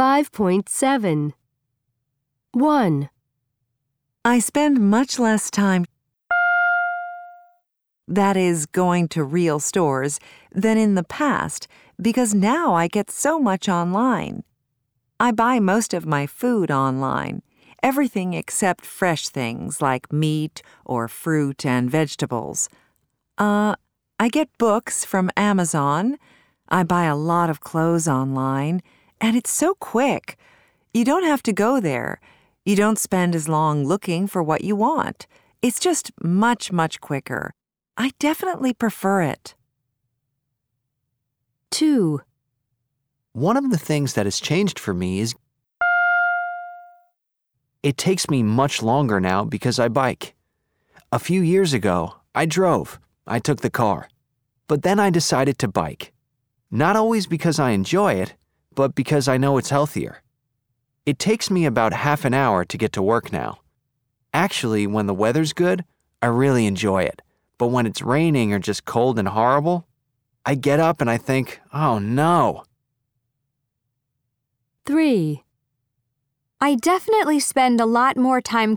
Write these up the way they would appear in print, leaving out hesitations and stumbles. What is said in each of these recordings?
5.7. 1. I spend much less time, that is, going to real stores, than in the past because now I get so much online. I buy most of my food online, everything except fresh things like meat or fruit and vegetables. I get books from Amazon. I buy a lot of clothes online, and it's so quick. You don't have to go there. You don't spend as long looking for what you want. It's just much, much quicker. I definitely prefer it. 2. One of the things that has changed for me is it takes me much longer now because I bike. A few years ago, I drove. I took the car. But then I decided to bike. Not always because I enjoy it, but because I know it's healthier. It takes me about half an hour to get to work now. Actually, when the weather's good, I really enjoy it. But when it's raining or just cold and horrible, I get up and I think, oh no. 3. I definitely spend a lot more time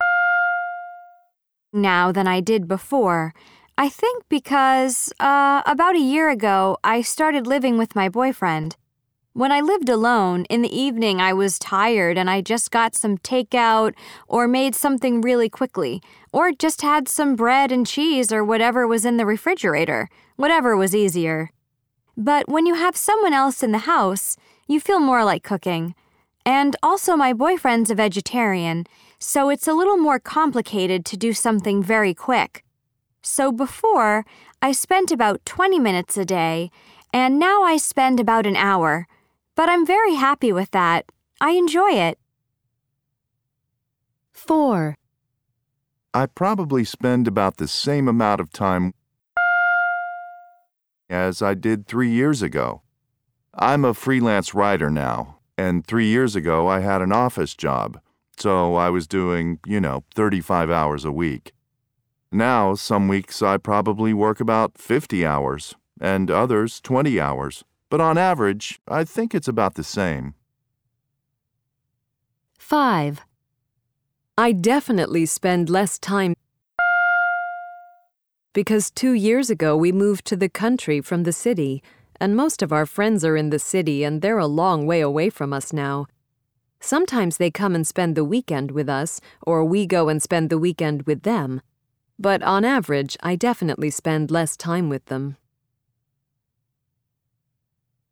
now than I did before. I think because, about a year ago, I started living with my boyfriend. When I lived alone, in the evening I was tired and I just got some takeout or made something really quickly, or just had some bread and cheese or whatever was in the refrigerator, whatever was easier. But when you have someone else in the house, you feel more like cooking. And also my boyfriend's a vegetarian, so it's a little more complicated to do something very quick. So before, I spent about 20 minutes a day, and now I spend about an hour. But I'm very happy with that. I enjoy it. 4. I probably spend about the same amount of time as I did 3 years ago. I'm a freelance writer now, and 3 years ago I had an office job, so I was doing, 35 hours a week. Now, some weeks I probably work about 50 hours, and others 20 hours. But on average, I think it's about the same. 5. I definitely spend less time because 2 years ago we moved to the country from the city, and most of our friends are in the city and they're a long way away from us now. Sometimes they come and spend the weekend with us, or we go and spend the weekend with them. But on average, I definitely spend less time with them.